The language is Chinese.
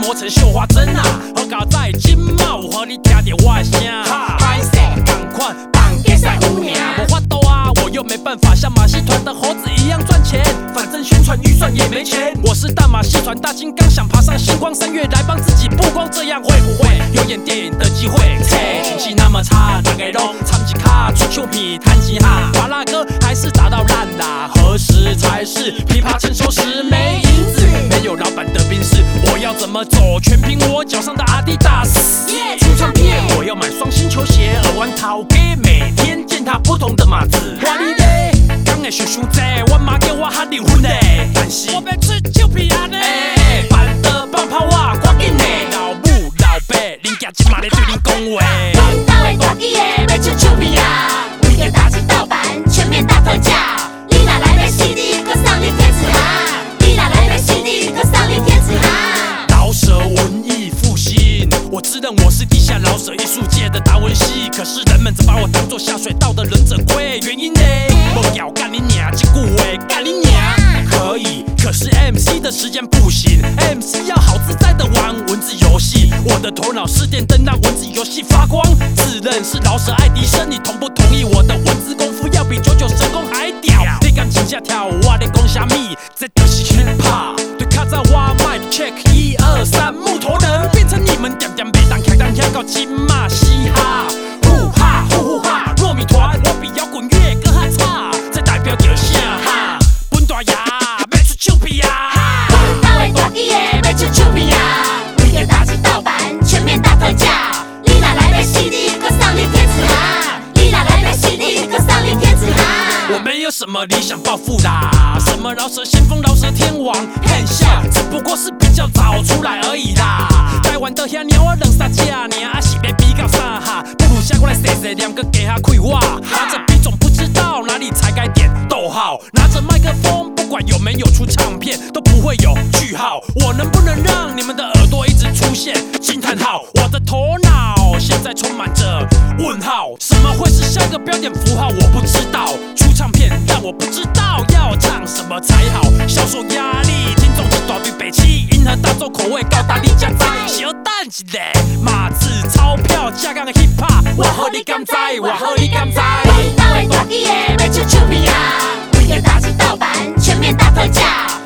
磨成绣花针啊！好佳在今嘛有互你听到我的声，歹势同款放假使有命，无法度啊，我又没办法像马戏团的猴子一样赚钱，反正宣传预算也没钱。我是大马戏团大金刚，想爬上星光三月来帮自己曝光，这样会不会有演电影的机会？切，运气那么差，大家都唱一卡出糗片弹吉他，巴拉歌还是打到烂啦，何时才是琵琶成熟时？没银子，没有老板的宾士，我要怎么走？全凭我脚上的阿迪达斯。出唱片我要买双星球鞋，耳环头给每天践踏不同的马子。我你嘞，讲的想伤济，我妈叫我哈离婚嘞，但是我要出糗片啊呢。办得放炮啊，赶紧嘞，老母老爸，恁家今嘛咧对恁讲话。 阮兜的大机的要出糗片啊，为着打击盗版，全面大特价。你若来买 CD， 搁送你贴纸函。你若来买 CD， 搁送你贴纸函。 饶舌文艺复兴，我自认我是地下饶舌艺术界的达文西，可是人们只把我当作下水道的忍者龟。原因呢？无要干你娘这句话，干你娘可以，可是 MC 的时间不行 ，MC 要好自在的玩文字游戏。我的头脑是电灯，让文字游戏发光。自认是饶舌爱迪生，你同不同意我的文字功夫要比99神功还屌？你敢真正跳舞，我咧讲啥咪？这就是 hip hop。对卡在我 mic check 1、2、3，木头人变成你们点点袂当开当听到金马嘻哈，呼哈呼呼哈，糯米团我比摇滚乐更还差，这代表着啥哈？本大爷要出糗片啊！ 阮兜的大机的要出糗片啊，为着打击盗版，全面大特价。你若来买 CD， 搁送你贴纸函。你若来买 CD， 搁送你贴纸函。 我没有什么理想抱负啦，什么饶舌先锋、饶舌天王，很像，只不过是比较早出来而已啦。台湾的遐鸟啊，两三只尔，啊是要比较啥哈？不如下过来洗洗念，搁加下开话。拿着笔总不知道哪里才该点逗号，拿着麦克风，不管有没有出唱片，都不会有句号。我能不能让你们的耳朵一直出现惊叹号？我的头脑现在充满着问号，什么会是下一个标点符号？我不知道。出唱片，但我不知道要唱什么才好。销售压力，听众一大堆北七，迎合大众口味，高达你家在。小等一下，马子钞票加杠 hip hop， 我好你敢知，我好你敢知。 阮兜的大机的要出糗片啊，为着打击盗版，全面大特价。